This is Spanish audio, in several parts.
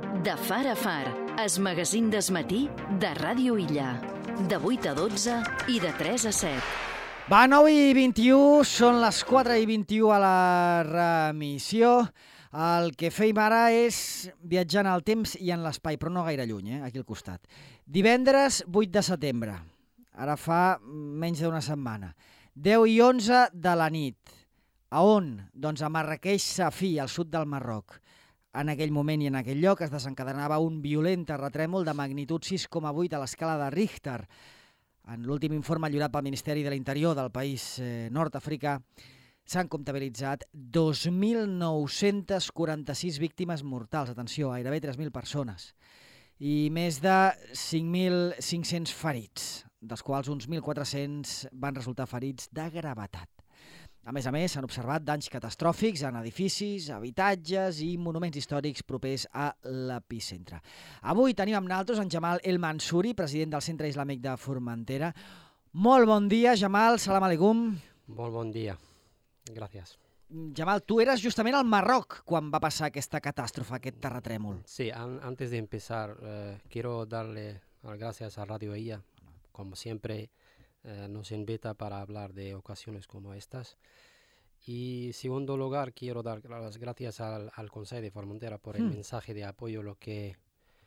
De far a far, es magazín d'esmatí de Ràdio Illa. De 8 a 12 i de 3 a 7. Va, 9 i 21, són les 4 i 21 a la remissió. El que feim ara és viatjar en el temps i en l'espai, però no gaire lluny, aquí al costat. Divendres 8 de setembre, ara fa menys d'una setmana, 10 i 11 de la nit. A on? Doncs a Marràqueix Safí, al sud del Marroc. En aquell moment i en aquell lloc es desencadenava un violent terratrèmol de magnitud 6,8 a l'escala de Richter. En l'últim informe lliurat pel Ministeri de l'Interior del país nord-africà s'han comptabilitzat 2.946 víctimes mortals, atenció, gairebé 3.000 persones, i més de 5.500 ferits, dels quals uns 1.400 van resultar ferits de gravetat. A més, s'han observat danys catastròfics en edificis, habitatges i monuments històrics propers a l'epicentre. Avui tenim amb nosaltres en Jamal El Mansouri, president del Centre Islàmic de Formentera. Molt bon dia, Jamal, salam aleikum. Molt bon dia, gràcies. Jamal, tu eres justament al Marroc quan va passar aquesta catàstrofe, aquest terratrèmol. Sí, antes de empezar, quiero darle las gracias a Radio Illa, como siempre. Nos invita para hablar de ocasiones como estas. Y en segundo lugar, quiero dar las gracias al Consejo de Formentera por el mensaje de apoyo, lo que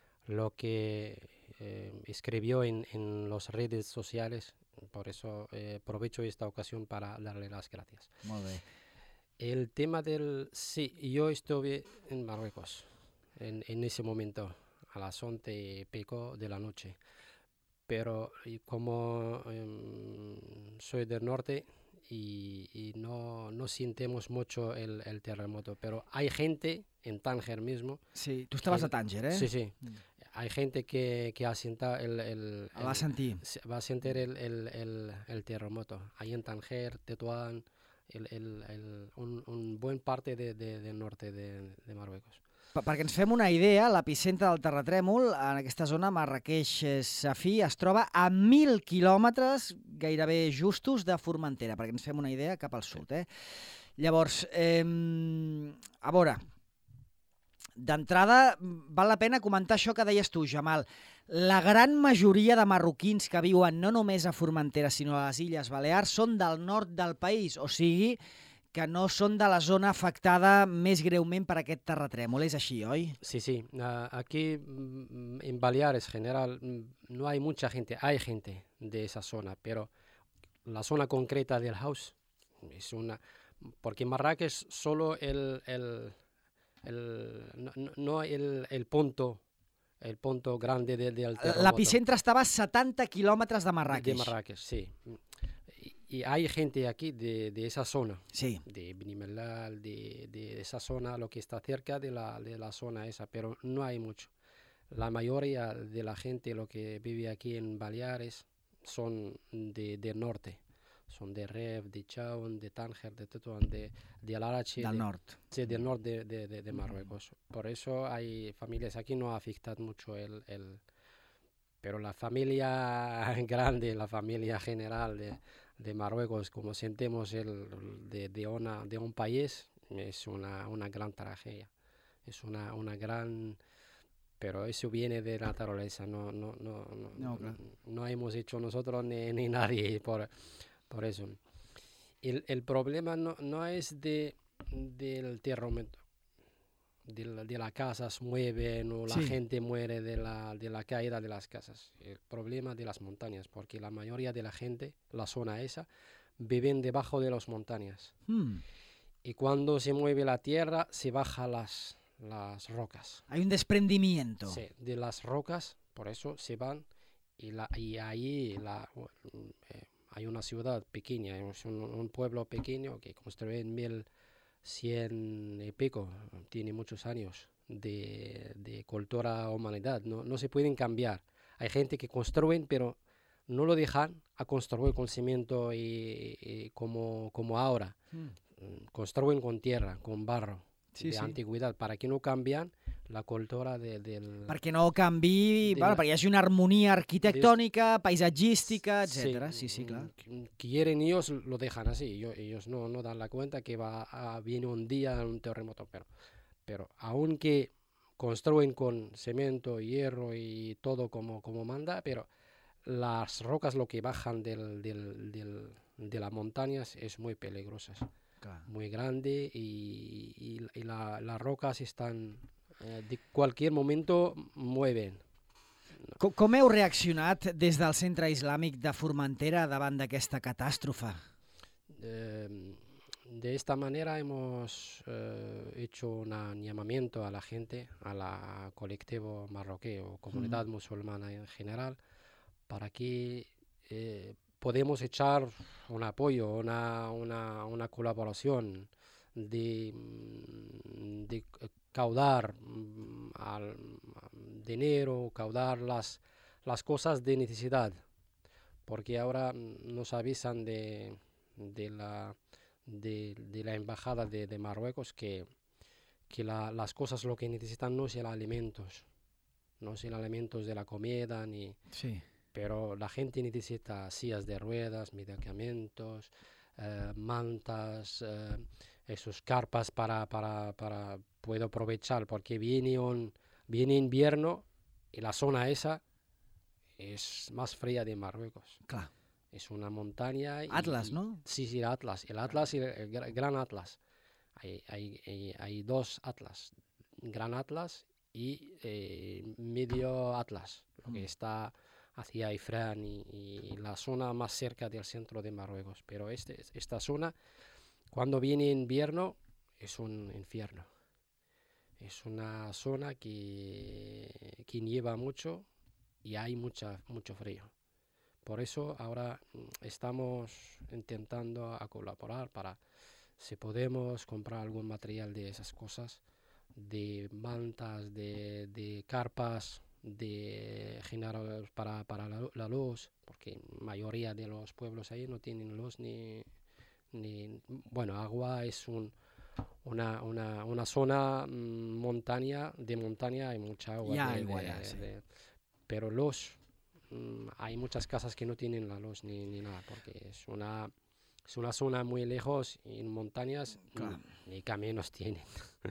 escribió en las redes sociales. Por eso aprovecho esta ocasión para darle las gracias. Muy bien. El tema del... Sí, yo estuve en Marruecos en ese momento, a las 11 y pico de la noche. Pero como soy del norte y no sentimos mucho el terremoto, pero hay gente en Tánger mismo. Sí, tú estabas a Tánger, ¿eh? Sí, sí. Hay gente que ha sentido va a sentir. Va a sentir el terremoto. Ahí en Tánger, Tetuán, un buen parte del norte de Marruecos. Perquè ens fem una idea, l'epicentre del terratrèmol en aquesta zona, Marràqueix Safí, es troba a 1.000 quilòmetres gairebé justos de Formentera, perquè ens fem una idea cap al sud. Llavors, a veure, d'entrada val la pena comentar això que deies tu, Jamal. La gran majoria de marroquins que viuen no només a Formentera, sinó a les Illes Balears, són del nord del país, o sigui que no són de la zona afectada més greument per aquest terratrèmol. És així, oi? Sí, sí. Aquí en Baleares general no hay mucha gente. Hay gente de esa zona, pero la zona concreta del house es una... Porque Marrakech solo el punto grande del terremoto. L'epicentre estava a 70 quilòmetres de Marràqueix. De Marrakech, sí. Y hay gente aquí de esa zona, sí, de Benimelal, de esa zona, lo que está cerca de la zona esa, pero no hay mucho. La mayoría de la gente, lo que vive aquí en Baleares, son del norte. Son de Ref, de Chaouen, de Tánger, de Tetuán, de Alarache. Del norte. Sí, del norte de Marruecos. Por eso hay familias aquí, no afecta mucho pero la familia grande, la familia general de Marruecos, como sentimos de un país, es una gran tragedia. Es una gran... Pero eso viene de la naturaleza, no hemos hecho nosotros ni nadie por eso. El problema no es del terremoto, de las casas mueven o la gente muere de la caída de las casas. El problema de las montañas, porque la mayoría de la gente, la zona esa, viven debajo de las montañas. Y cuando se mueve la tierra, se bajan las rocas. Hay un desprendimiento. Sí, de las rocas, por eso se van. Y ahí hay una ciudad pequeña, es un pueblo pequeño que construyó en 1100 y pico, tiene muchos años de cultura humanidad, no se pueden cambiar. Hay gente que construyen, pero no lo dejan a construir con cemento y como ahora. Construyen con tierra, con barro, antigüedad, para que no cambien la cultura del... Perquè no canvi, perquè hi hagi una armonia arquitectònica, paisatgística, etc. Sí, clar. Quieren ellos, lo dejan así. Ellos no dan la cuenta que viene un día un terremoto. Pero aunque construyen con cemento, hierro y todo como manda, pero las rocas lo que bajan de las montañas es muy peligrosas, Clar. muy grande y las rocas están, de cualquier momento mueven. Com heu reaccionat des del Centre Islàmic de Formentera davant d'aquesta catàstrofe? De esta manera hemos hecho un llamamiento a la gente, a la colectivo marroquí o comunidad musulmana en general, para que podemos echar un apoyo, una colaboración de caudar dinero, caudar las cosas de necesidad, porque ahora nos avisan de la embajada de Marruecos que las cosas lo que necesitan no son alimentos, no son alimentos de la comida, Sí. pero la gente necesita sillas de ruedas, medicamentos, mantas, esos carpas para puedo aprovechar, porque viene invierno y la zona esa es más fría de Marruecos. Clar. Es una montaña. Atlas, ¿no? Sí, el Atlas. El Atlas y el Gran Atlas. Hay dos Atlas. Gran Atlas y medio Atlas. Lo que está hacia Ifrán y la zona más cerca del centro de Marruecos. Pero esta zona, cuando viene invierno, es un infierno. Es una zona que nieva mucho y hay mucho frío. Por eso ahora estamos intentando a colaborar para si podemos comprar algún material de esas cosas, de mantas, de carpas, de generadores para la luz, porque la mayoría de los pueblos ahí no tienen luz ni bueno, agua es una zona montaña, hay mucha agua. Hi ha aigua, sí. Pero luz, hay muchas casas que no tienen la luz ni nada, porque es una zona muy lejos y en montañas ni caminos tienen.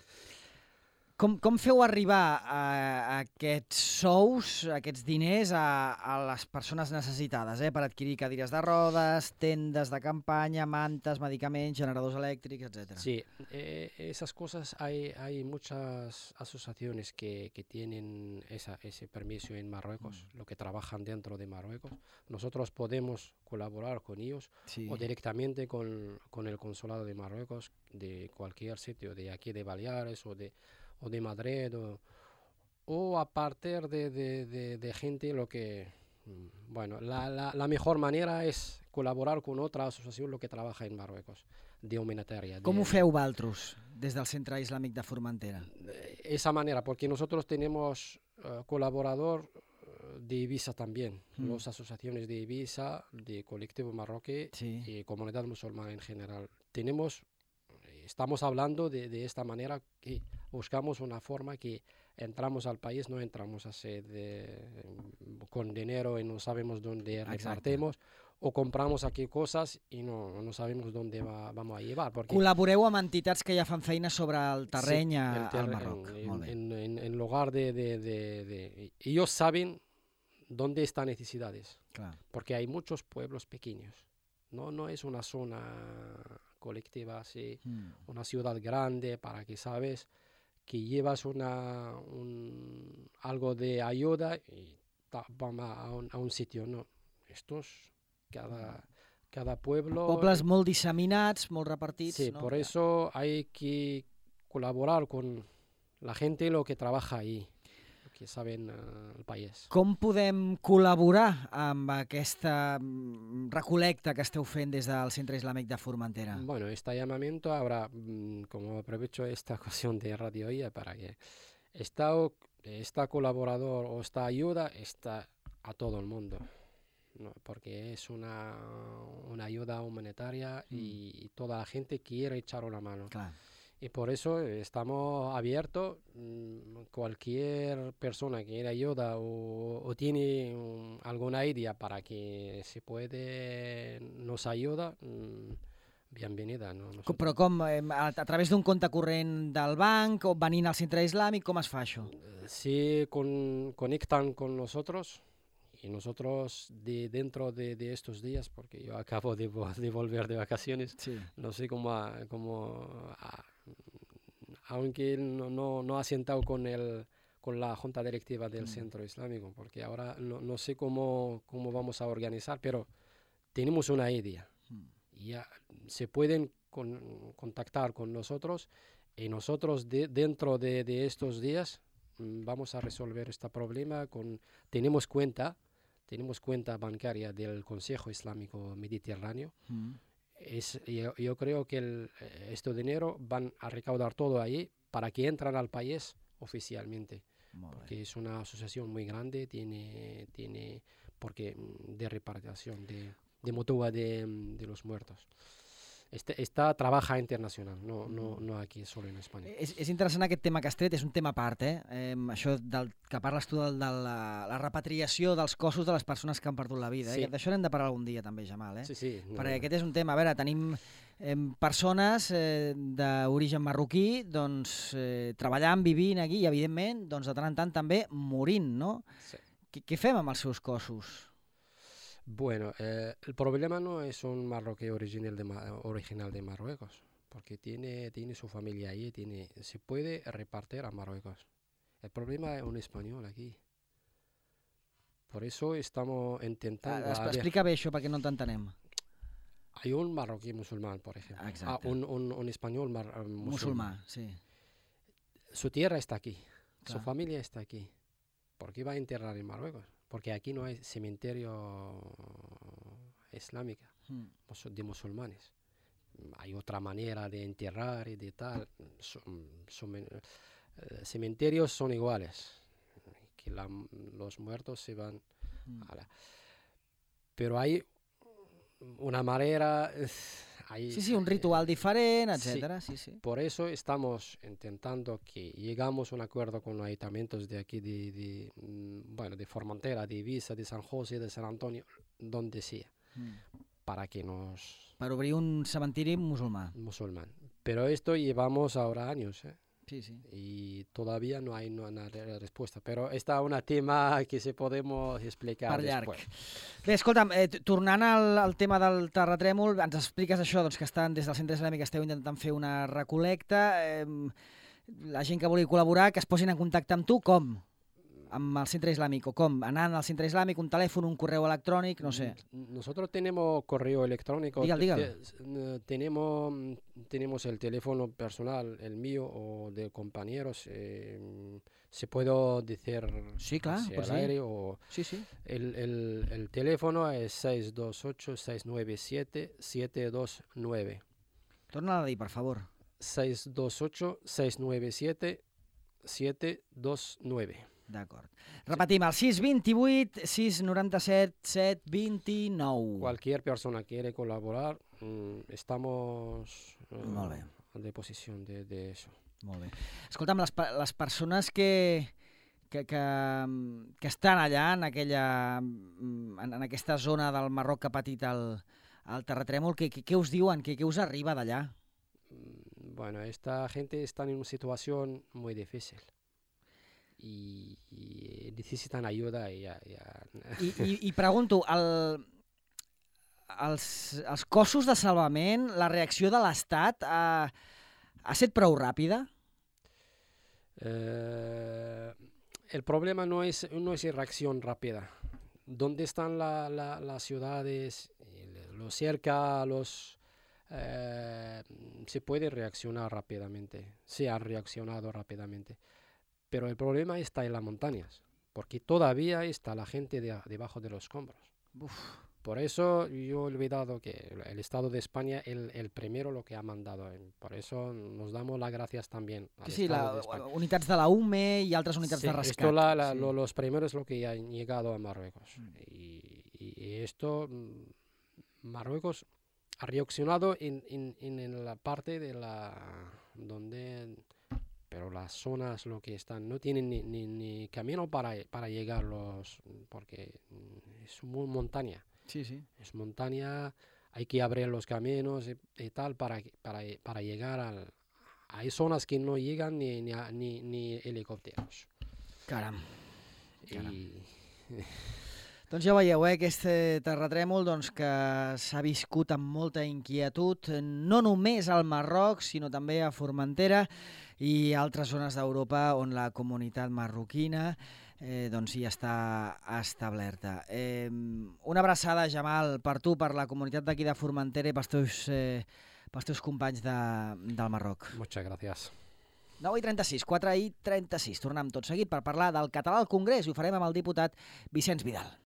Com feu arribar aquests sous, aquests diners a les persones necessitades, per adquirir cadires de rodes, tendes de campanya, mantes, medicaments, generadors elèctrics, etc. Sí, esas cosas hay muchas asociaciones que tienen ese permiso en Marruecos, lo que trabajan dentro de Marruecos. Nosotros podemos colaborar con ellos o directamente con el consulado de Marruecos de cualquier sitio, de aquí de Baleares o de Madrid o a partir de gente lo que bueno, la mejor manera es colaborar con otra asociación lo que trabaja en Marruecos de humanitaria. Com ho feu vosaltres des del Centre Islàmic de Formentera? Esa manera, porque nosotros tenemos colaborador de Ibiza también, las asociaciones de Ibiza, de colectivo marroquí y comunidad musulmana en general. Estamos hablando de esta manera que buscamos una forma que entramos al país, no entramos así con dinero y no sabemos dónde repartimos, o compramos aquí cosas y no sabemos dónde vamos a llevar. Porque Col·laboreu amb entitats que ja fan feina sobre el terreny al Marroc. En lugar de ellos saben dónde están necesidades, porque hay muchos pueblos pequeños. No es una zona colectiva así, una ciudad grande para que sabes que llevas algo de ayuda y vamos a un sitio. No, cada pueblo... Pobles molt disseminats, molt repartits. Sí, no? Por eso hay que colaborar con la gente lo que trabaja ahí, que saben el país. Com podem col·laborar amb aquesta recolecta que esteu fent des del Centre Islàmic de Formentera? Bueno, este llamamiento ahora, como aprovecho esta ocasión de Radio IA para que esta colaborador o esta ayuda está a todo el mundo, ¿no? Porque es una ayuda humanitaria y toda la gente quiere echar una mano. Clar. Y por eso estamos abiertos. Cualquier persona que quiera ayuda o tiene alguna idea para que se puede nos ayuda, bienvenida, ¿no? Però com? A través d'un compte corrent del banc o venint al centre islàmic? Com es fa això? Si conectan con nosotros y nosotros dentro de estos días, porque yo acabo de volver de vacaciones, Sí. no sé aunque no ha sentado con la junta directiva del centro islámico, porque ahora no sé cómo vamos a organizar, pero tenemos una idea. Ya se pueden contactar con nosotros y nosotros dentro de estos días vamos a resolver este problema. Tenemos cuenta bancaria del Consejo Islámico Mediterráneo. Yo creo que este dinero van a recaudar todo ahí para que entren al país oficialmente, porque es una asociación muy grande, tiene porque de repartición de mutua de los muertos. Esta trabaja internacional, no aquí, solo en España. És interessant aquest tema que has tret, és un tema a part, això que parles tu de la repatriació dels cossos de les persones que han perdut la vida. Sí. D'això n'hem de parlar algun dia també, Jamal. Sí. Perquè aquest és un tema, a veure, tenim persones d'origen marroquí doncs, treballant, vivint aquí i, evidentment, doncs, de tant en tant també morint, no? Sí. Què fem amb els seus cossos? Bueno, el problema no es un marroquí original de Marruecos, porque tiene su familia ahí, se puede repartir a Marruecos. El problema es un español aquí. Por eso estamos intentando... Explica bé això perquè no t'entenem. Hay un marroquí musulmán, por ejemplo. Exacte. Un español musulmán. Sí. Su tierra está aquí, Claro. su familia está aquí. ¿Por qué va a enterrar en Marruecos? Porque aquí no hay cementerio islámico de musulmanes. Hay otra manera de enterrar y de tal. Cementerios son iguales. Que los muertos se van pero hay una manera... Sí, un ritual diferent, etcétera. Sí. Por eso estamos intentando que llegamos a un acuerdo con los ayuntamientos de aquí, de Formentera, de Ibiza, de San José, de San Antonio, donde sea, para que nos... Per obrir un cementiri musulmán. Pero esto llevamos ahora años, Sí. y todavía no hay una respuesta. Pero este es un tema que se podemos explicar Per llarg. después. Bé, escolta'm, tornant al tema del terratrèmol, ens expliques això, doncs, que des del centre islàmic esteu intentant fer una recolecta. La gent que vulgui col·laborar, que es posin en contacte amb tu, com? Amb el centre islàmic, o com? Anant al centre islàmic, un telèfon, un correu electrònic, no sé. Nosotros tenemos correo electrónico. Dígalo. Tenemos el teléfono personal, el mío o de compañeros. Se puede decir Sí, clar, hacia pues el sí. aire o Sí. el teléfono es 628-697-729. Torna-la a dir, per favor. 628-697-729. D'acord. Repetim, el 628 697 729. Cualquier persona quiere colaborar, estamos Molt bé. a disposición de eso. Molt bé. Escolta'm, les persones que estan allà en aquesta zona del Marroc que ha patit el terratrèmol, què us diuen? Què us arriba d'allà? Bueno, esta gente está en una situación muy difícil y necesitan ayuda. I pregunto, els cossos de salvament, la reacció de l'Estat ha estat prou ràpida? El problema no es reacción rápida. ¿Dónde están las ciudades? Lo cerca, se puede reaccionar rápidamente. Se ha reaccionado rápidamente. Pero el problema está en las montañas, porque todavía está la gente debajo de los escombros. Por eso yo he olvidado que el Estado de España el primero lo que ha mandado. Por eso nos damos las gracias también al Estado de España. Unitats de la UME i altres unitats de rescat. Los primeros lo que han llegado a Marruecos. Y esto, Marruecos ha reaccionado en la parte de donde... Pero las zonas lo que están no tienen ni camino para llegar porque es muy montaña. Sí. Es montaña, hay que abrir los caminos y tal para llegar hay zonas que no llegan ni helicópteros. Caram. I, Doncs ja veieu, aquest terratrèmol doncs, que s'ha viscut amb molta inquietud, no només al Marroc, sinó també a Formentera i altres zones d'Europa on la comunitat marroquina doncs hi està establerta. Una abraçada, Jamal, per tu, per la comunitat d'aquí de Formentera i pels teus companys del Marroc. Muchas gracias. 9:36, 4:36. Tornem tot seguit per parlar del català al Congrés i ho farem amb el diputat Vicenç Vidal.